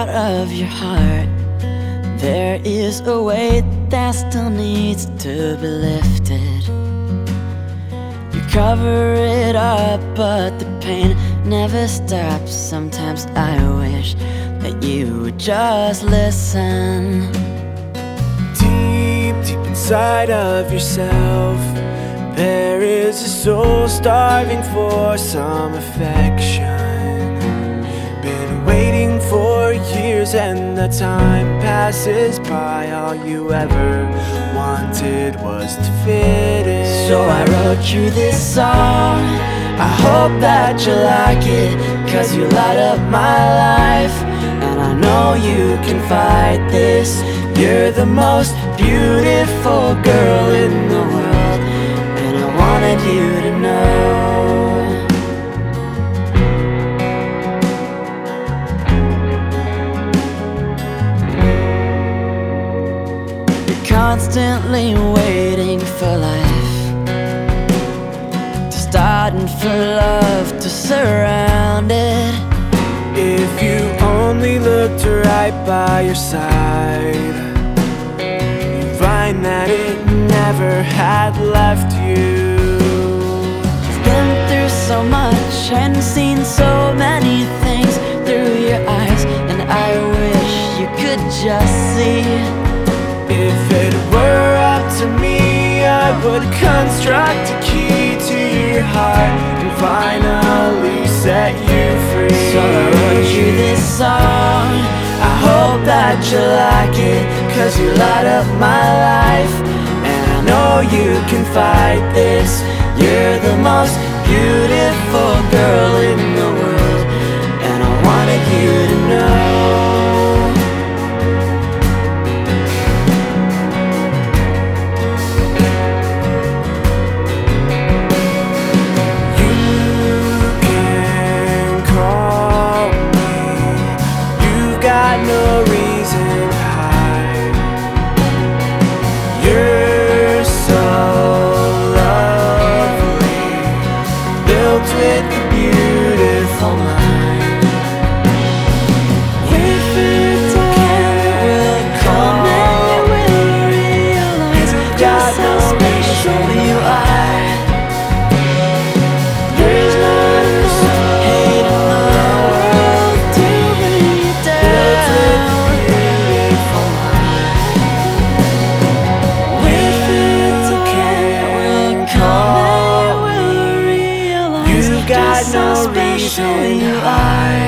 part of your heart, there is a weight that still needs to be lifted. You cover it up, but the pain never stops. Sometimes I wish that you would just listen. Deep, deep inside of yourself, there is a soul starving for some affection. Been waiting for years and the time passes by. All you ever wanted was to fit in. So I wrote you this song. I hope that you like it, 'cause you light up my life. And I know you can fight this. You're the most beautiful girl in the world, and I wanted you to know. You're constantly waiting for life to start and for love to surround it. If you only looked right by your side, you'd find that it never had left you. You've been through so much and seen so many things through your eyes, and I wish you could just see. If it were up to me, I would construct a key to your heart and finally set you free. So I wrote you this song. I hope that you like it, 'cause you light up my life. And I know you can fight this. You're the most beautiful girl in the world, and I wanted you to know. No reason to hide. You're so lovely, built with a beautiful mind. If it's okay, will come and you will realize just how special you are. There's not enough hate in the world to bring you down. If it's okay, will come and you will realize just how special you are.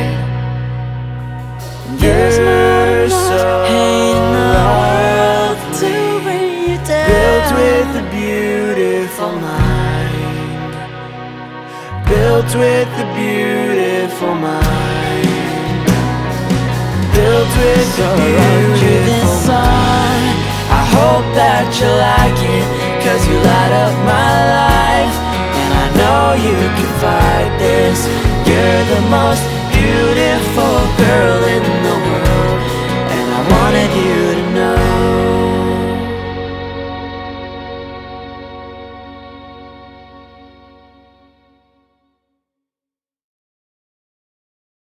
There's not enough hate in the world to bring you down. Built with a beautiful mind. Built with a beautiful mind. Built with So a I wrote you this beautiful song. I hope that you like it, 'cause you light up my life. And I know you can fight this. You're the most beautiful girl in the world, and I wanted you to